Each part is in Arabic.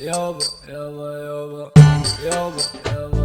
يابا يابا يابا يابا يابا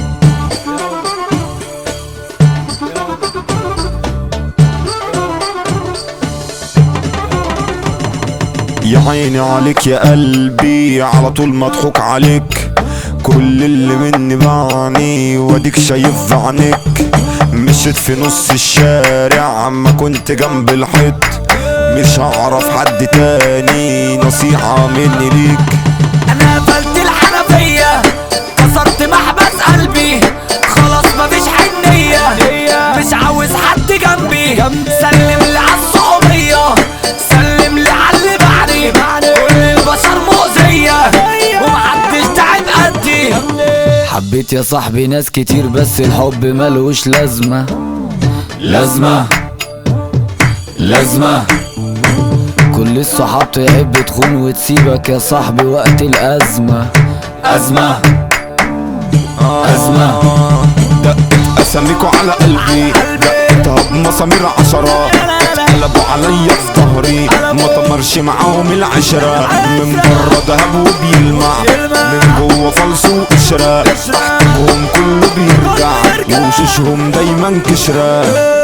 يا عيني عليك يا قلبي، على طول مضحوك عليك. كل اللي مني باعني واديك شايف عنك. مشيت في نص الشارع ما كنت جنب الحيط، مش هعرف حد تاني، نصيحة مني ليك. انا قفلت الحنفية، كسرت محبس قلبي، خلاص مفيش حنية، مش عاوز حد جنبي. سلم لي عالصحوبية، سلم لي عاللي بعدي، كل البشر مؤذية ومحدش تعب قدي. حبيت يا صاحبي ناس كتير بس الحب ملوش لازمة. لازمة كل الصحاب تحب تخون وتسيبك يا صاحبي وقت الأزمة. أزمة دقت اساميكوا على قلبي، دقتها بمسامير عشرة، اتقلبوا عليا في ظهري، ما تمرش معاهم العشرة. من بره دهب وبيلمع، من جوه فلس وقشرة، تحتهم كله بيرجع وشوشهم دايما كشرة.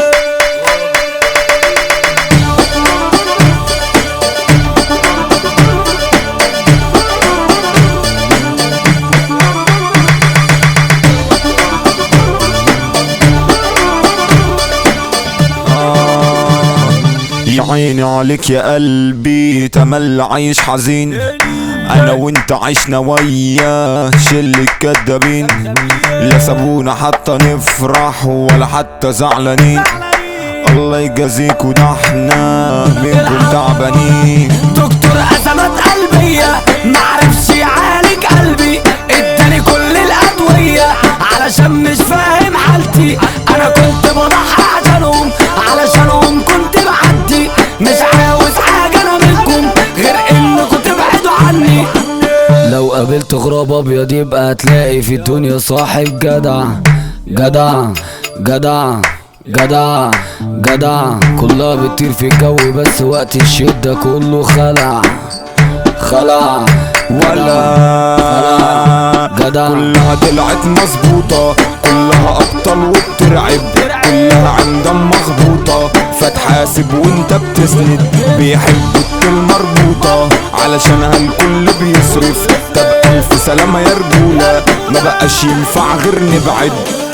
يا عيني عليك يا قلبي، تمل عايش حزين. انا وانت عشنا ويا شلة كدابين، لا سابونا حتى نفرح ولا حتى زعلانين. الله يجازيكوا ده احنا منكم تعبانين. دكتور أزمات قلبية معرفش يعالج قلبي، اداني كل الأدوية علشان مش فاهم حالتي. أنا كنت بضحي علشانهم كنت بعدي، مش عاوز حاجة أنا منكم غير إنكم تبعدوا عني. لو قابلت غراب أبيض يبقى هتلاقي في الدنيا صاحب جدع. كلها بتطير في الجو بس وقت الشدة كله خلع ولا جدع. كلها طلعت مظبوطة، كلها أبطال وبترعب، كلها عندها مخبوطة. فتحاسب وانت بتسند، بيحبوا المربوطة، علشانها الكل بيصرف. طب ألف سلامة يا رجولة، ما بقاش ينفع غير نبعد.